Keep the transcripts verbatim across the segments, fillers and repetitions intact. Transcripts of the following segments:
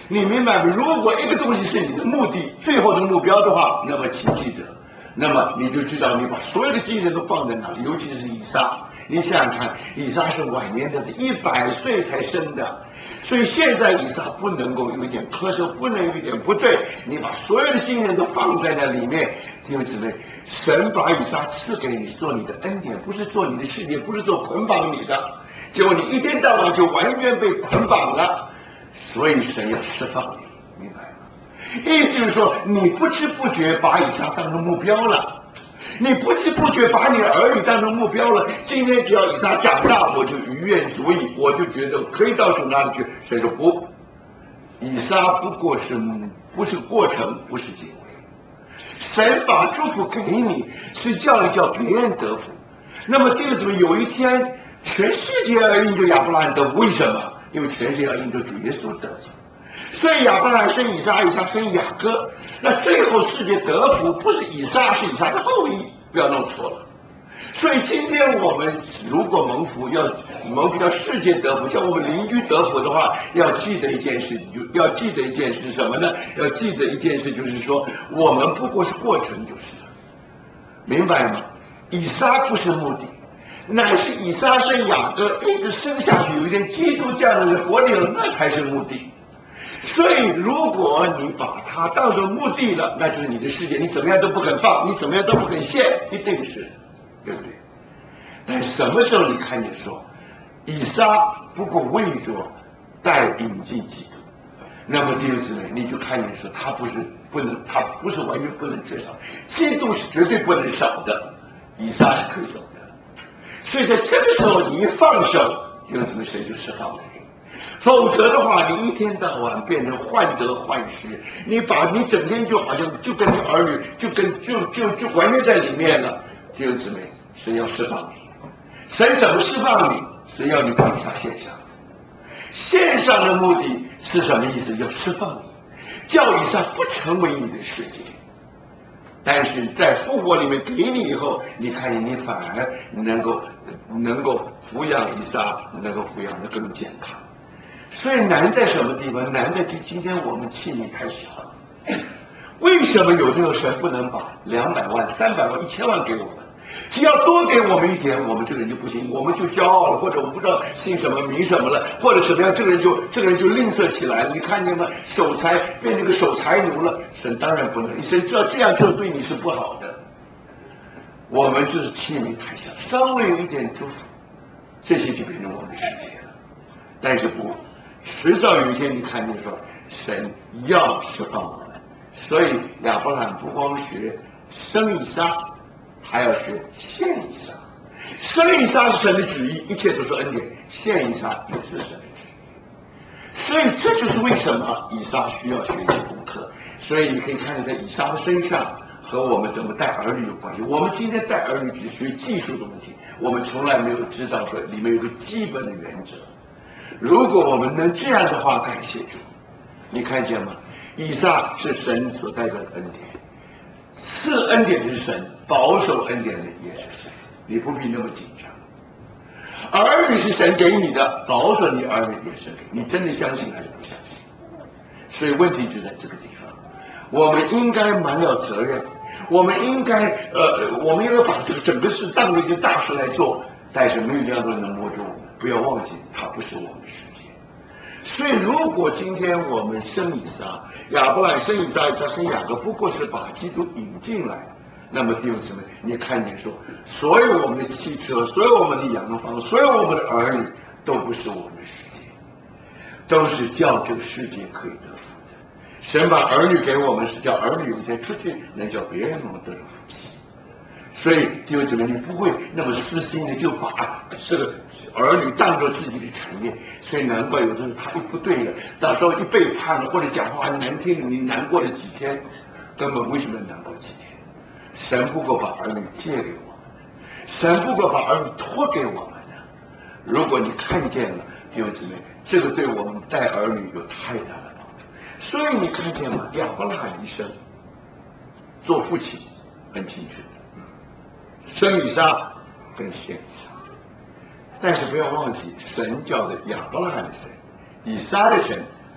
你明白吗？如果一个东西是你的目的，最后的目标的话，那么请记得，那么你就知道你把所有的精神都放在哪里，尤其是以撒。你想想看，以撒是晚年的，一百岁才生的，所以现在以撒不能够有一点咳嗽，不能有一点不对，你把所有的精神都放在那里面。弟兄姊妹，神把以撒赐给你，做你的恩典，不是做你的事业，不是做捆绑你的，结果你一天到晚就完全被捆绑了，所以神要释放你，明白吗？意思就是说，你不知不觉把以撒当成目标了。你不知不觉把你的儿女当成目标了。今天只要以撒长大，我就于愿足矣，我就觉得可以到处哪里去。神说不，以撒不过是不是过程，不是结尾。神把祝福给你，是叫你叫别人得福。那么弟兄姊妹，有一天全世界要因着亚伯拉罕得福，为什么？因为全世界要因着主耶稣得福。所以亚伯拉罕生以撒，以撒生雅各，那最后世界得福不是以撒，是以撒的后裔，不要弄错了。所以今天我们如果蒙福，要蒙福叫世界得福，叫我们邻居得福的话，要记得一件事，就要记得一件事什么呢？要记得一件事，就是说我们不过是过程就是了，明白吗？以撒不是目的，乃是以撒生雅各，一直生下去，有一天基督降临在国里了，那才是目的。所以如果你把它当作目的了，那就是你的世界，你怎么样都不肯放，你怎么样都不肯献，一定是，对不对？但什么时候你看见说以撒不过为着带引进基督，那么弟兄姊妹，你就看见说他不是不能，他不是完全不能缺少，基督是绝对不能少的，以撒是可以走的。所以在这个时候你一放手，弟兄姊妹，神就释放了你。否则的话，你一天到晚变成患得患失，你把你整天就好像就跟你儿女就跟就就就完全在里面了。弟兄姊妹，神要释放你，神怎么释放你？神要你把以撒献上。献上的目的是什么意思？要释放你，叫以撒不成为你的世界。但是在复活里面给你以后，你看见你反而能够能够抚养以撒，能够抚养的更健康。所以难在什么地方？难在今天我们器皿太小了。为什么有这个神不能把两百万、三百万、一千万给我们？只要多给我们一点，我们这个人就不行，我们就骄傲了，或者我们不知道姓什么名什么了，或者怎么样，这个人就这个人就吝啬起来了。你看见吗？守财变成个守财奴了。神当然不能，神知道这样做对你是不好的。我们就是器皿太小，稍微有一点祝福，这些就变成我们的世界了。但是不。迟早有一天，你看见说，神要释放我们，所以亚伯拉罕不光学生以撒，还要学献以撒。生以撒是神的旨意，一切都是恩典；献以撒也是神的旨意。所以这就是为什么以撒需要学一些功课。所以你可以看见，在以撒的身上和我们怎么带儿女有关系。我们今天带儿女只学技术的问题，我们从来没有知道说里面有个基本的原则。如果我们能这样的话，感谢主，你看见吗？以撒是神所代表的恩典，赐恩典的是神，保守恩典的也是神，你不必那么紧张。儿女是神给你的，保守你儿女也是给你，你真的相信还是不相信？所以问题就在这个地方，我们应该蛮了责任，我们应该呃，我们应该把这个整个事当作一件大事来做，但是没有一样多人能摸着我们。不要忘记，它不是我们的世界。所以，如果今天我们生以撒，亚伯拉罕生以撒，以撒生雅各，不过是把基督引进来，那么弟兄姊妹，你看见说，所有我们的汽车，所有我们的洋房，所有我们的儿女，都不是我们的世界，都是叫这个世界可以得福的。神把儿女给我们，是叫儿女有一天出去，能叫别人能得着福气。所以弟兄姊妹，你不会那么私心的就把这个儿女当作自己的产业，所以难怪有的时候他一不对了，到时候一背叛了，或者讲话很难听，你难过了几天，根本为什么难过几天？神不过把儿女借给我们，神不过把儿女托给我们的。如果你看见了，弟兄姊妹，这个对我们带儿女有太大的帮助。所以你看见吗？亚伯拉罕一生做父亲很清楚。生以撒跟献以撒，但是不要忘记，神叫的亚伯拉罕的神，以撒的神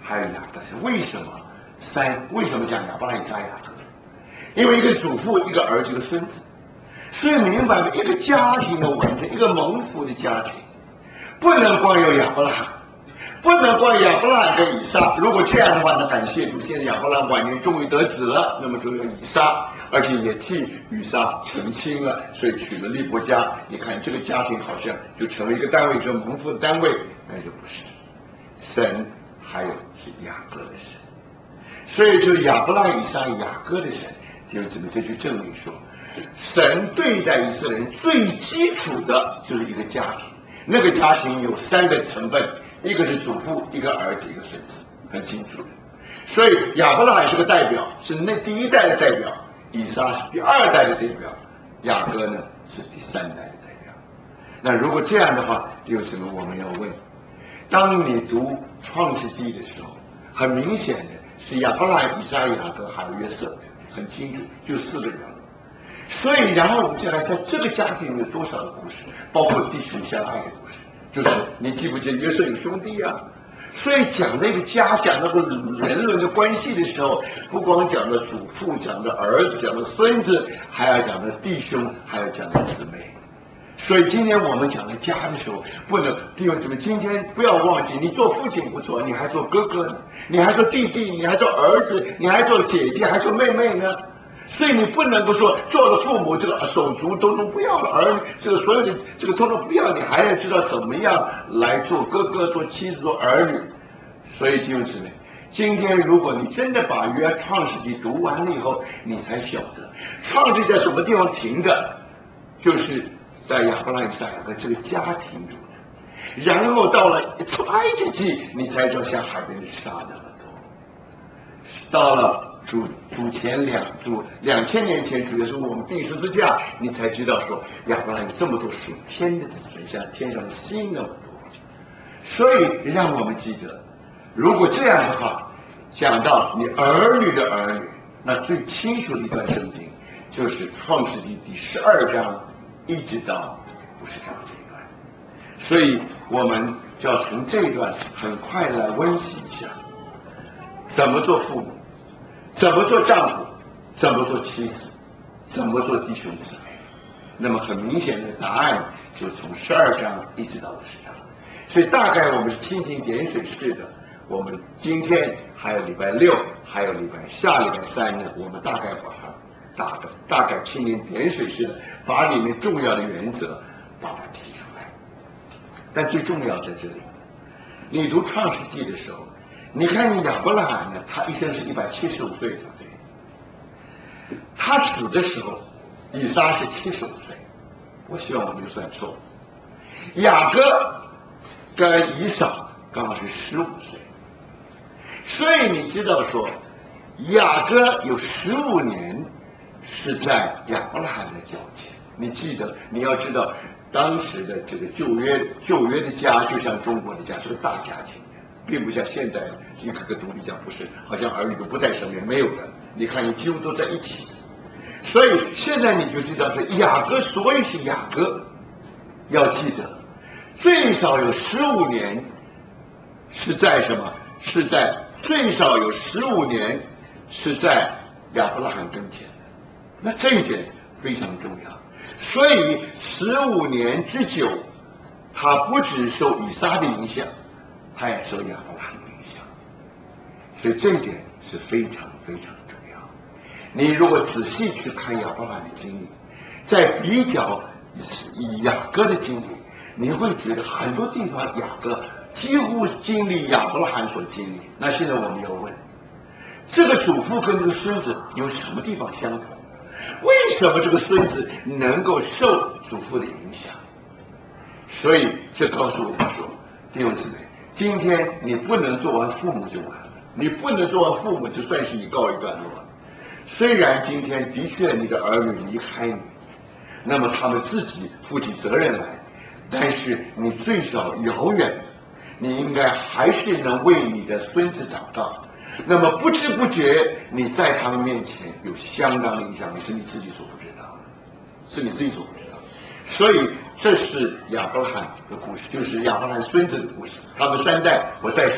还有雅各的神。为什么三？为什么讲亚伯拉罕、以撒、雅各？因为一个是祖父，一个儿子，一个孙子。所以明白了，一个家庭的完整，一个蒙福的家庭，不能光有亚伯拉罕，不能光有亚伯拉罕跟以撒。如果这样的话，那感谢主，现在亚伯拉罕晚年终于得子了，那么就有以撒，而且也替以撒成亲了，所以娶了利伯家。你看这个家庭好像就成了一个单位，就是蒙福的单位，但是不是。神还有是雅各的神，所以就是亚伯拉罕、以撒、雅各的神。弟兄姊妹，这就证明说，神对待以色列人最基础的就是一个家庭，那个家庭有三个成分，一个是祖父，一个儿子，一个孙子，很清楚的。所以亚伯拉罕是个代表，是那第一代的代表；以撒是第二代的代表；雅各呢是第三代的代表。那如果这样的话，弟兄姊妹，我们要问：当你读创世纪的时候，很明显的是亚伯拉罕、以撒、雅各还有约瑟，很清楚，就四个人。所以，然后我们再来看这个家庭有多少的故事，包括弟兄相爱的故事。就是你记不记得约瑟有兄弟啊？所以讲那个家，讲那个人伦的关系的时候，不光讲的祖父，讲的儿子，讲的孙子，还要讲的弟兄，还要讲的姊妹。所以今天我们讲的家的时候，不能弟兄姊妹，今天不要忘记，你做父亲不错，你还做哥哥呢，你还做弟弟，你还做儿子，你还做姐姐，还做妹妹呢。所以你不能够说做了父母这个手足都都不要了，儿这个所有的这个通通不要，你还要知道怎么样来做哥哥、做妻子、做儿女。所以弟兄姊妹，今天如果你真的把约创世纪读完了以后，你才晓得创世在什么地方停的，就是在亚伯拉罕、以撒、雅各这个家庭主的。然后到了出埃及记，你才知道像海边的沙那么多。到了主主前两主两千年前，主耶稣我们钉十字架，你才知道说亚伯拉罕有这么多属天的子孙，像天上的星那么多。所以让我们记得，如果这样的话，讲到你儿女的儿女，那最清楚的一段圣经就是创世纪第十二章一直到五十章这一段。所以我们就要从这一段很快来温习一下，怎么做父母，怎么做丈夫，怎么做妻子，怎么做弟兄姊妹。那么很明显的答案就从十二章一直到五十章。所以大概我们是蜻蜓点水式的，我们今天还有礼拜六，还有礼拜下礼拜三呢，我们大概把它打个大概蜻蜓点水式的，把里面重要的原则把它提出来。但最重要在这里，你读创世纪的时候，你看你亚伯拉罕呢，他一生是一百七十五岁，对不对？他死的时候，以撒是七十五岁，我希望我没有算错。雅各跟以扫刚好是十五岁，所以你知道说，雅各有十五年是在亚伯拉罕的脚前。你记得，你要知道，当时的这个旧约旧约的家，就像中国的家，是个大家庭，并不像现在一个个独立家，不是，好像儿女都不在身边，没有的。你看，你几乎都在一起。所以现在你就知道说，雅各所以是雅各，要记得。最少有十五年是在什么？是在最少有十五年是在亚伯拉罕跟前的。那这一点非常重要。所以十五年之久，他不只受以撒的影响，他也受亚伯拉罕的影响。所以这一点是非常非常重要。你如果仔细去看亚伯拉罕的经历，再比较雅各的经历，你会觉得很多地方雅各几乎经历亚伯拉罕所经历。那现在我们要问，这个祖父跟这个孙子有什么地方相同？为什么这个孙子能够受祖父的影响？所以这告诉我们说，弟兄姊妹，今天你不能做完父母就完了，你不能做完父母就算是你告一段落了。虽然今天的确你的儿女离开你，那么他们自己负起责任来，但是你最少遥远的，你应该还是能为你的孙子祷告。那么不知不觉你在他们面前有相当的影响力，是你自己所不知道的，是你自己所不知道的。所以这是亚伯拉罕的故事，就是亚伯拉罕孙子的故事。他们三代，我再说，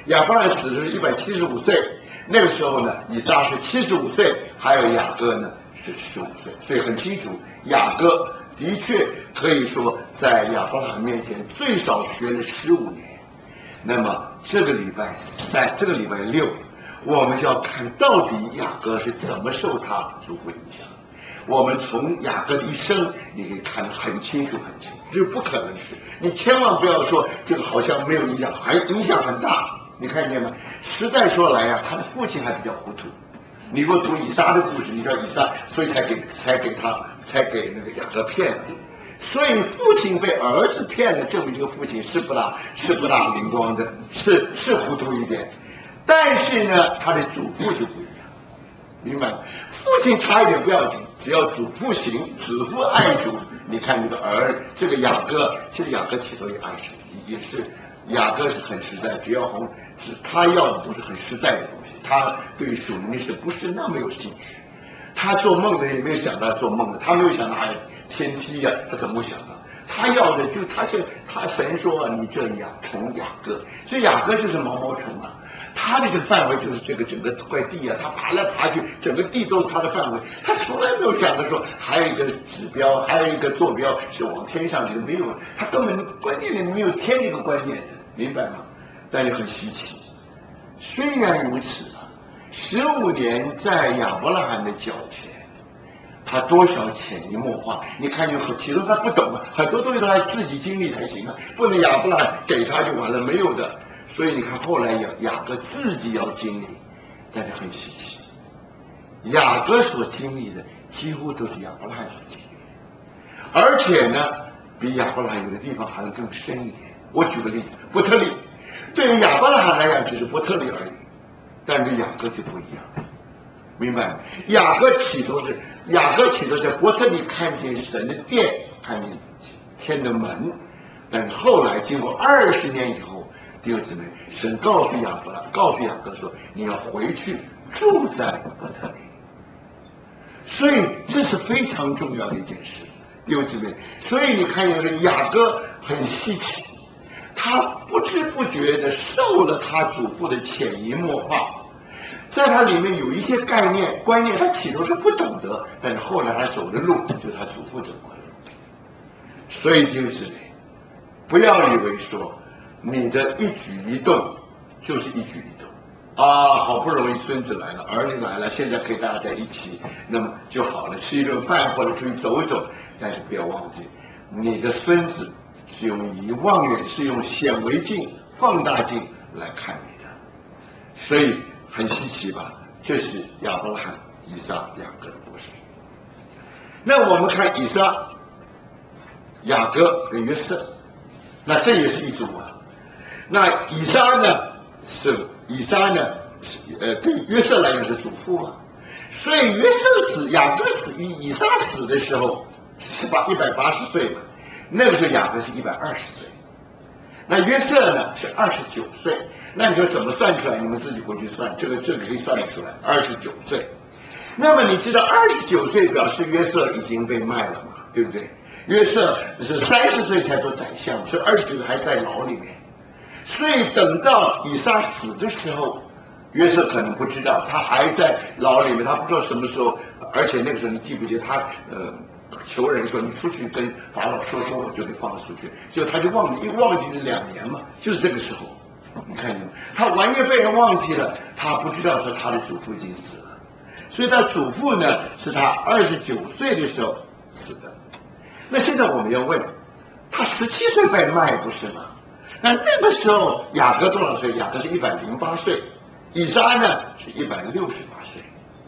亚伯拉罕死的时候一百七十五岁，那个时候呢，以撒是七十五岁，还有雅各呢是十五岁，所以很清楚，雅各的确可以说在亚伯拉罕面前最少学了十五年。那么这个礼拜三，这个礼拜六，我们就要看到底雅各是怎么受他祖父影响。我们从雅各的一生，你可以看得很清楚很清楚，这不可能是，你千万不要说这个好像没有影响，还影响很大，你看见吗？实在说来啊，他的父亲还比较糊涂。你如果读以撒的故事，你知道以撒，所以才给才给他才给那个雅各骗了。所以父亲被儿子骗了，证明这个父亲是不大是不大灵光的，是是糊涂一点。但是呢，他的祖父就不一样，明白吗？父亲差一点不要紧，只要祖父行，子父爱主。你看这个儿，这个雅各，其实雅各起头也爱死，也是雅各是很实在，只要红，是他要的都是很实在的东西。他对于属灵的事不是那么有兴趣。他做梦的也没有想到做梦的，他没有想到还有天梯呀、啊，他怎么会想到？他要的就他就他神说你这样从雅各，所以雅各就是毛毛虫啊。他的这个范围就是这个整个块地啊，他爬来爬去，整个地都是他的范围。他从来没有想着说还有一个指标，还有一个坐标是往天上去的，没有，他根本观念里没有天这个观念的，明白吗？但是很稀奇。虽然如此啊，十五年在亚伯拉罕的脚前，他多少潜移默化，你看见其实他不懂啊，很多东西都要自己经历才行啊，不能亚伯拉罕给他就完了，没有的。所以你看，后来雅雅各自己要经历，但是很稀奇。雅各所经历的几乎都是亚伯拉罕所经历的，而且呢，比亚伯拉罕有的地方还能更深一点。我举个例子，伯特利，对于亚伯拉罕来讲只是伯特利而已，但对雅各就不一样，明白吗？雅各起头是雅各起头在伯特利看见神的殿，看见天的门，但是后来经过二十年以后。弟兄姊妹，神告诉亚伯拉，告诉雅各说，你要回去住在伯特利。所以这是非常重要的一件事，弟兄姊妹。所以你看，有的雅各很稀奇，他不知不觉的受了他祖父的潜移默化，在他里面有一些概念观念，他起初是不懂得，但是后来他走的路就是他祖父走过的路。所以弟兄姊妹，不要以为说。你的一举一动就是一举一动啊！好不容易孙子来了，儿女来了，现在可以大家在一起，那么就好了，吃一顿饭或者出去走一走。但是不要忘记，你的孙子是用以望远，是用显微镜、放大镜来看你的，所以很稀奇吧？这是亚伯拉罕、以撒两个的故事。那我们看以撒、雅各跟约瑟，那这也是一组啊。那以撒呢是以撒呢是呃对约瑟来讲是祖父啊，所以约瑟死雅各死以以撒死的时候是把一百八十岁嘛，那个时候雅各是一百二十岁，那约瑟呢是二十九岁，那你说怎么算出来？你们自己回去算，这个这个可以算得出来，二十九岁。那么你知道二十九岁表示约瑟已经被卖了嘛，对不对？约瑟是三十岁才做宰相，所以二十九岁还在牢里面。所以等到以撒死的时候，约瑟可能不知道，他还在牢里面，他不知道什么时候。而且那个时候你记不记得他呃求人说你出去跟法老说说，我就给放了出去，就他就忘记，一忘记是两年嘛，就是这个时候，你看见吗？他完全被人忘记了，他不知道说他的祖父已经死了，所以他祖父呢是他二十九岁的时候死的。那现在我们要问，他十七岁被卖不是吗？那那个时候雅各多少岁？雅各是一百零八岁，以撒呢是一百六十八岁。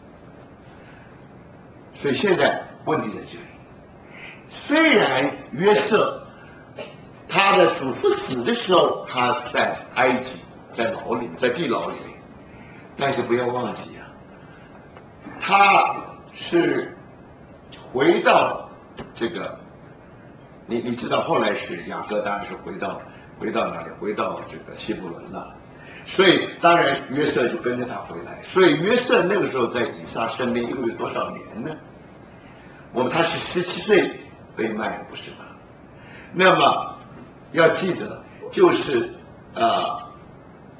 所以现在问题在这里，虽然约瑟他的祖父死的时候他在埃及，在牢里，在地牢里面，但是不要忘记啊，他是回到这个，你你知道后来是雅各当然是回到。回到哪里？回到这个希伯伦了。所以当然约瑟就跟着他回来。所以约瑟那个时候在以撒身边一共有多少年呢？我们他是十七岁被卖，不是吗？那么要记得，就是呃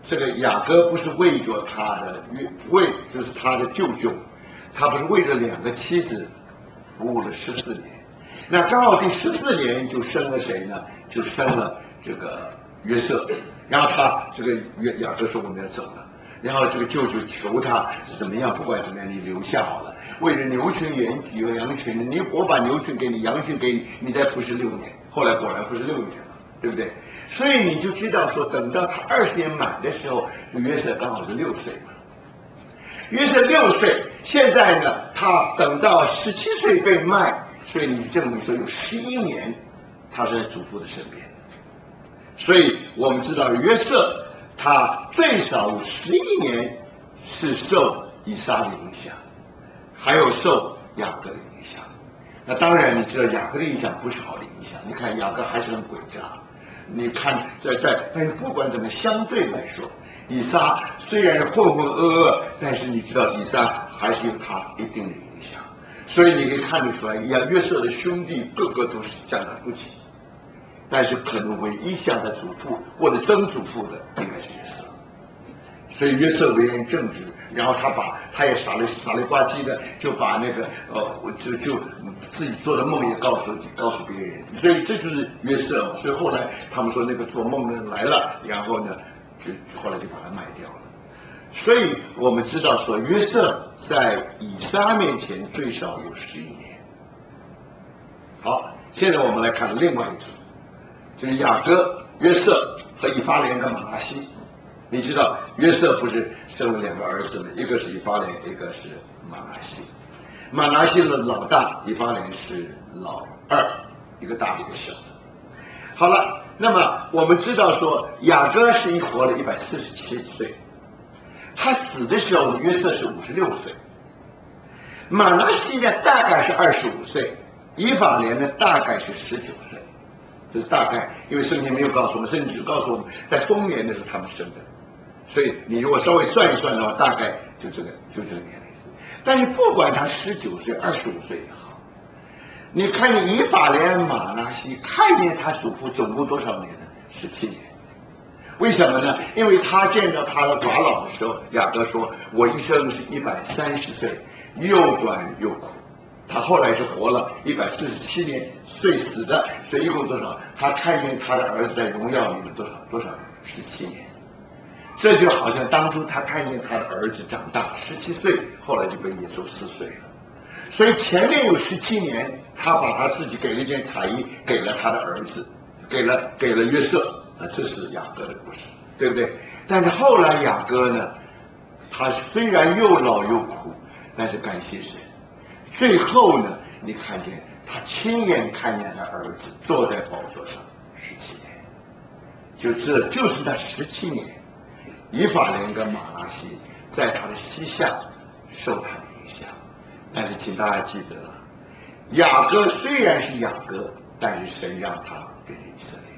这个雅各不是为着他的为就是他的舅舅，他不是为着两个妻子服务了十四年，那刚好第十四年就生了谁呢？就生了这个约瑟，然后他这个约雅各说我们要走了，然后这个舅舅求他是怎么样，不管怎么样你留下好了，为了牛群羊有羊群，你我把牛群给你，羊群给你，你再服侍六年，后来果然服侍六年了，对不对？所以你就知道说，等到他二十年满的时候，约瑟刚好是六岁嘛。约瑟六岁，现在呢，他等到十七岁被卖，所以你证明说有十一年，他是在祖父的身边。所以我们知道约瑟他最少有十一年是受以撒的影响，还有受雅各的影响。那当然你知道雅各的影响不是好的影响，你看雅各还是很诡诈。你看在在，但是不管怎么相对来说，以撒虽然混混噩噩，但是你知道以撒还是有他一定的影响。所以你可以看得出来，约瑟的兄弟个个都是像他父亲，但是可能唯一像他祖父或者曾祖父的应该是约瑟。所以约瑟为人正直，然后他把他也傻里傻里呱唧的就把那个呃就就自己做的梦也告诉告诉别人，所以这就是约瑟。所以后来他们说那个做梦的人来了，然后呢就后来就把他卖掉了。所以我们知道说约瑟在以撒面前最少有十一年。好，现在我们来看另外一组，就是雅各、约瑟和以法莲跟马拿西。你知道约瑟不是生了两个儿子吗？一个是以法莲，一个是马拿西。马拿西的老大，以法莲是老二，一个大一个小的。好了，那么我们知道说雅各是一活了一百四十七岁，他死的时候约瑟是五十六岁，马拿西呢大概是二十五岁，以法莲呢大概是十九岁。这是大概，因为圣经没有告诉我们，圣经只告诉我们在丰年的时候他们生的，所以你如果稍微算一算的话，大概就这个就这个年龄。但是不管他十九岁、二十五岁也好，你看见以法莲、马拿西，看见他祖父总共多少年呢？十七年。为什么呢？因为他见到他的法老的时候，雅各说：“我一生是一百三十岁，又短又苦。”他后来是活了一百四十七年，岁死的，所以一共多少？他看见他的儿子在荣耀里面多少多少？十七年。这就好像当初他看见他的儿子长大，十七岁，后来就被耶稣撕碎了。所以前面有十七年，他把他自己给了一件彩衣，给了他的儿子，给了给了约瑟，啊，这是雅各的故事，对不对？但是后来雅各呢，他虽然又老又苦，但是感谢神。最后呢，你看见他亲眼看见他儿子坐在宝座上十七年，就这就是那十七年，以法莲跟马拿西在他的膝下受他的影响。但是请大家记得，雅各虽然是雅各，但是神让他跟着以色列。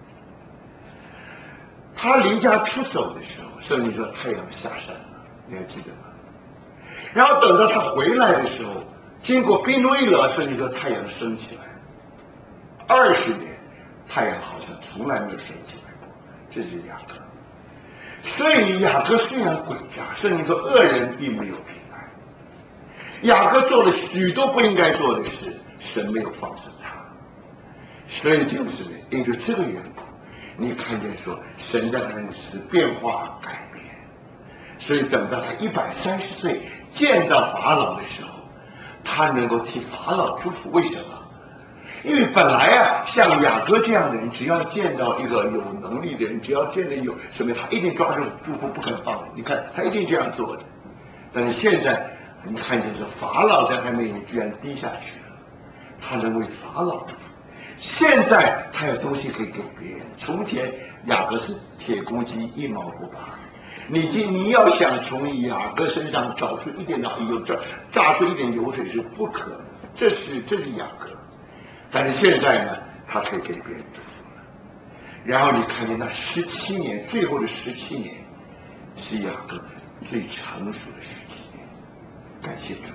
他离家出走的时候，圣经说太阳下山了，你还记得吗？然后等到他回来的时候，经过宾威勒，圣经说太阳升起来，二十年，太阳好像从来没有升起来过，这就是雅各。所以雅各虽然诡诈，圣经说恶人并没有平安。雅各做了许多不应该做的事，神没有放生他。所以就是因为这个缘故，你看见说神在他的是变化改变。所以等到他一百三十岁见到法老的时候，他能够替法老祝福。为什么？因为本来啊，像雅各这样的人，只要见到一个有能力的人，只要见到有什么，他一定抓住祝福不肯放。你看，他一定这样做的。但是现在，你看见是法老在他面前居然低下去了，他能为法老祝福。现在他有东西可以给别人。从前雅各是铁公鸡，一毛不拔。你今你要想从雅各身上找出一点脑油，榨榨出一点油水是不可能，这是这是雅各。但是现在呢，他可以给别人祝福了。然后你看见那十七年，最后的十七年，是雅各最成熟的十七年。感谢主。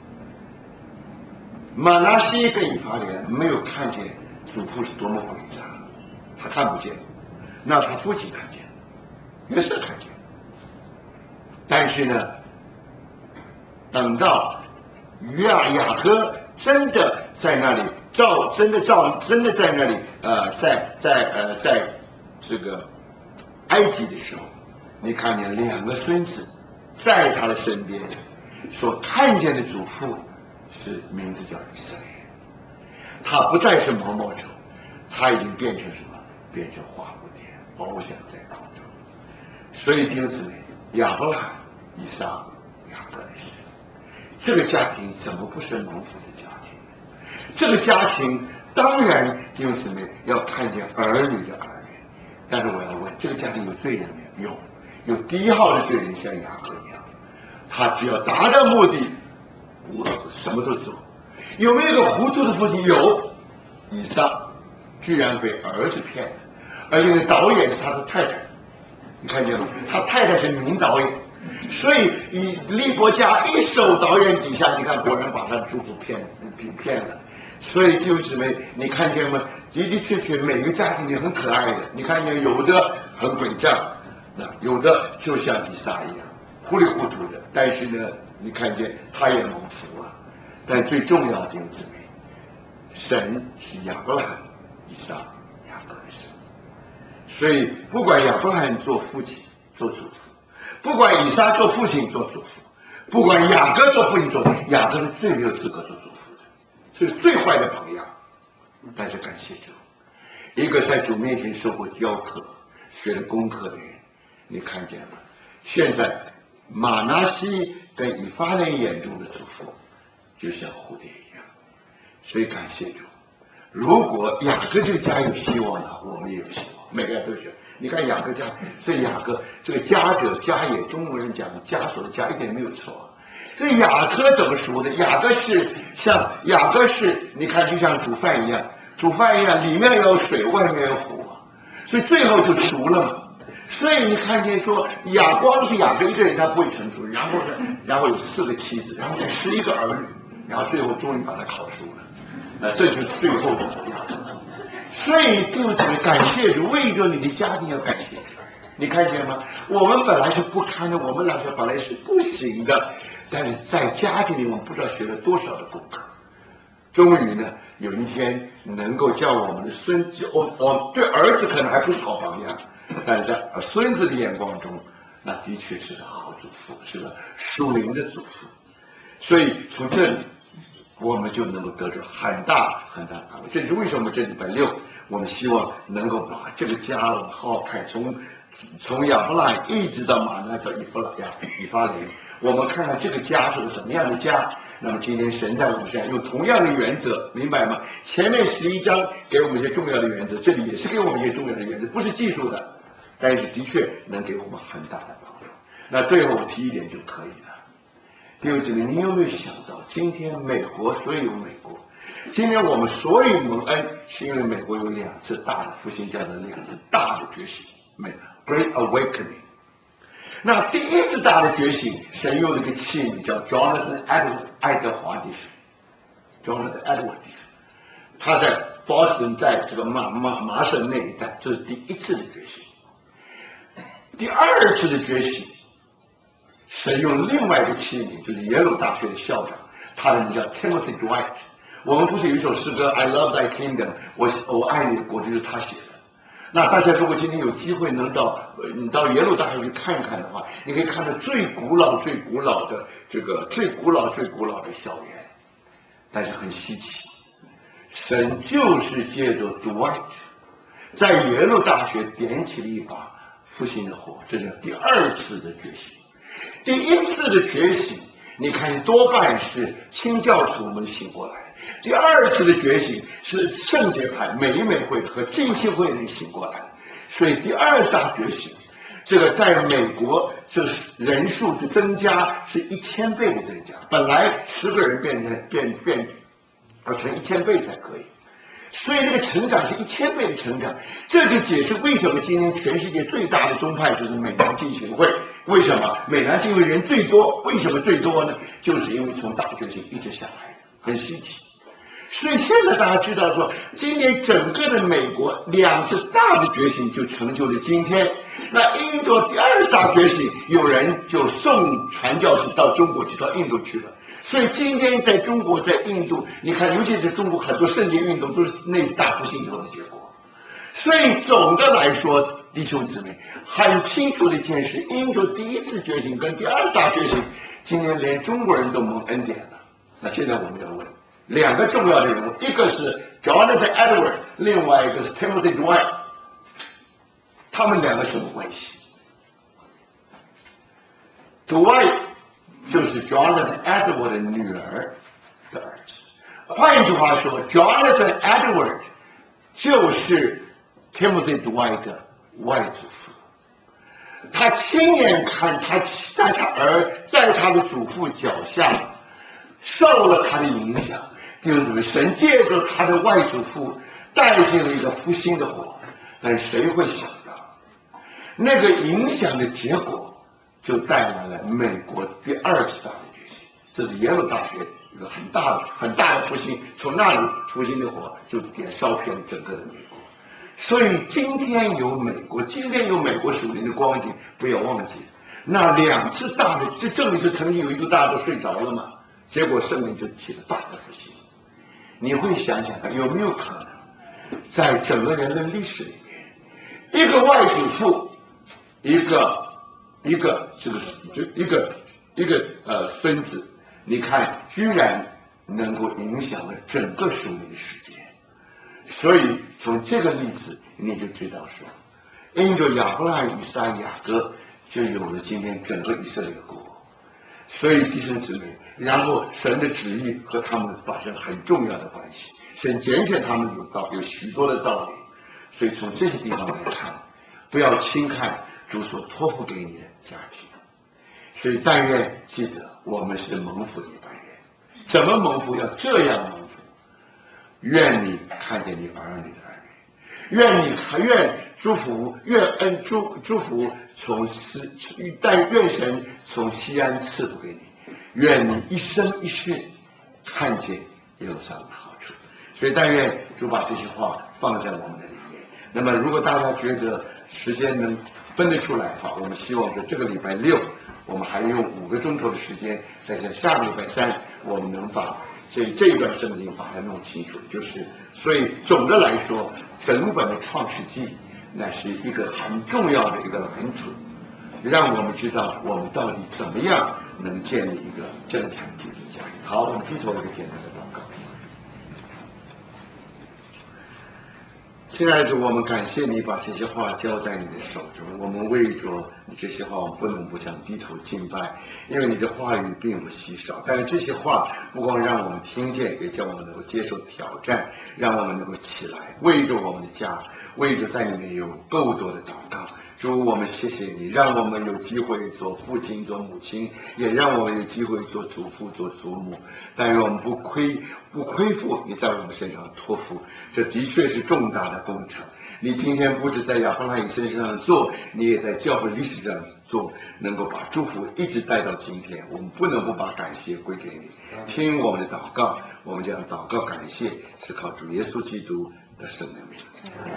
马拿西跟以法莲没有看见祖父是多么诡诈，他看不见，那他父亲看见。 约瑟看见，但是呢，等到亚雅各真的在那里照，真的照，真的在那里，呃，在在呃在这个埃及的时候，你看见两个孙子在他的身边，所看见的祖父是名字叫以色列，他不再是毛毛虫，他已经变成什么？变成花蝴蝶，翱翔在空中。所以弟兄姊妹，亚伯拉罕、以撒、雅各的神，这个家庭怎么不是蒙福的家庭？这个家庭当然弟兄姊妹要看见儿女的儿女，但是我要问，这个家庭有罪人没有？有，有第一号的罪人像雅各一样，他只要达到目的，我什么都做。有没有一个糊涂的父亲？有，以撒居然被儿子骗了，而且那导演是他的太太，你看见吗？他太太是名导演，所以以利伯家一手导演底下，你看果然把他的祝福骗骗了。所以弟兄姊妹，你看见吗？的的确确每个家庭里很可爱的，你看见有的很诡诈，那有的就像以撒一样糊里糊涂的，但是呢，你看见他也蒙福啊。但最重要的弟兄姊妹，神是亚伯拉罕、以撒、雅各的神，所以不管亚伯拉罕做父亲做祖父，不管以撒做父亲做祖父，不管雅各做父亲做祖父，雅各是最没有资格做祖父的，是最坏的榜样。但是感谢主，一个在主面前受过教课、学了功课的人，你看见了，现在马拿西跟以法莲眼中的祖父就像蝴蝶一样，所以感谢主。如果雅各这个家有希望了，我们也有希望，每个人都是。你看雅各家，所以雅各这个家者家也，中国人讲枷锁的家一点没有错。所以雅各怎么说的？雅各是像雅各是，你看就像煮饭一样，煮饭一样，里面要有水，外面有火，所以最后就熟了嘛。所以你看见说雅光是雅各一个人他不会成熟，然后呢，然后有四个妻子，然后再十一个儿女，然后最后终于把他烤熟了。那这就是最后的雅各。所以弟兄姊妹，感谢主，为着你的家庭要感谢主。你看见吗？我们本来是不堪的，我们来说本来是不行的，但是在家庭里我们不知道学了多少的功课。终于呢，有一天能够叫我们的孙子，我我对儿子可能还不是好榜样，但是在孙子的眼光中，那的确是个好祖父，是个属灵的祖父。所以从这里我们就能够得出很大很大的安慰。这是为什么这礼拜六我们希望能够把这个家好好看，从从亚伯拉罕一直到马拿到以弗拉亚以法莲，我们看看这个家是个什么样的家。那么今天神在我们身上用同样的原则，明白吗？前面十一章给我们一些重要的原则，这里也是给我们一些重要的原则，不是技术的，但是的确能给我们很大的帮助。那最后我提一点就可以了。弟兄姊妹，你有没有想到，今天美国所以有美国，今天我们所以蒙恩，是因为美国有两次大的复兴，叫做两次大的觉醒 ，Great Awakening。那第一次大的觉醒，神用了一个器皿叫 Jonathan Edward 爱德华弟兄 ，Jonathan Edward 弟兄，他在 Boston 在这个麻麻麻省那一带，这是第一次的觉醒。第二次的觉醒，神用另外一个器皿，就是耶鲁大学的校长，他的名叫 Timothy Dwight。我们不是有一首诗歌 I Love Thy Kingdom， 我我爱你的国，就是他写的。那大家如果今天有机会能到你到耶鲁大学去看看的话，你可以看到最古老、最古老的这个最古老、最古老的校园，但是很稀奇，神就是借着 Dwight 在耶鲁大学点起了一把复兴的火，这是第二次的觉醒。第一次的觉醒，你看多半是清教徒们醒过来。第二次的觉醒是圣洁派美美会和浸信会人醒过来，所以第二大觉醒，这个在美国这人数的增加是一千倍的增加，本来十个人变成变变而成一千倍才可以，所以那个成长是一千倍的成长。这就解释为什么今天全世界最大的宗派就是美南浸信会。为什么美南浸会人最多？为什么最多呢？就是因为从大觉醒一直下来，很稀奇。 所以现在大家知道说，今年整个的美国两次大的觉醒就成就了今天。那印度第二大觉醒，有人就送传教士到中国去，到印度去了。所以今天在中国，在印度，你看，尤其是中国很多圣洁运动都是那次大复兴以后的结果。所以总的来说，弟兄姊妹，很清楚的一件事：印度第一次觉醒跟第二大觉醒，今年连中国人都蒙恩典了。那现在我们要问两个重要的人物，一个是 Jonathan Edwards， 另外一个是 Timothy Dwight， 他们两个什么关系 ？Dwight 就是 Jonathan Edwards 的女儿的儿子。换一句话说 ，Jonathan Edwards 就是 Timothy Dwight 的外祖父。他亲眼看他在他儿在他的祖父脚下受了他的影响，就是什么？神借着他的外祖父带进了一个复兴的火，但谁会想到，那个影响的结果就带来了美国第二次大的觉醒。这是耶鲁大学一个很大的很大的复兴，从那里复兴的火就点烧遍整个的美国。所以今天有美国，今天有美国属灵的光景，不要忘记那两次大的，这证明是曾经有一度大家都睡着了嘛，结果圣灵就起了大的复兴。你会想想看，有没有可能在整个人类历史里面，一个外祖父，一个一个这个就一个一个呃孙子，你看居然能够影响了整个属灵的世界。所以从这个例子你就知道说，因着亚伯拉罕、以撒、雅各，就有了今天整个以色列国。所以弟兄姊妹，然后神的旨意和他们发生很重要的关系，神拣选他们有道有许多的道理。所以从这些地方来看，不要轻看主所托付给你的家庭。所以但愿记得，我们是蒙福的一班人。怎么蒙福？要这样蒙福。愿你看见你儿女的儿女，愿你愿祝福，愿恩祝祝福从西，但愿神从西安赐福给你，愿你一生一世看见耶路撒冷的好处。所以但愿主把这些话放在我们的里面。那么如果大家觉得时间能分得出来的话，我们希望说这个礼拜六我们还用五个钟头的时间，在下个礼拜三我们能把这这一段圣经把它弄清楚。就是所以总的来说，整本的创世纪那是一个很重要的一个蓝图，让我们知道我们到底怎么样能建立一个正常基督家庭。好，我们低头一个简单的祷告。亲爱的主，我们感谢你把这些话交在你的手中，我们为着你这些话，我们不能不向低头敬拜，因为你的话语并不稀少。但是这些话不光让我们听见，也叫我们能够接受挑战，让我们能够起来为着我们的家，为着在里面有够多的祷告。主，我们谢谢你，让我们有机会做父亲、做母亲，也让我们有机会做祖父、做祖母。但愿我们不亏不亏负你在我们身上托付，这的确是重大的工程。你今天不止在亚伯拉罕身上做，你也在教会历史上做，能够把祝福一直带到今天。我们不能不把感谢归给你。听我们的祷告，我们将祷告感谢，是靠主耶稣基督的圣名。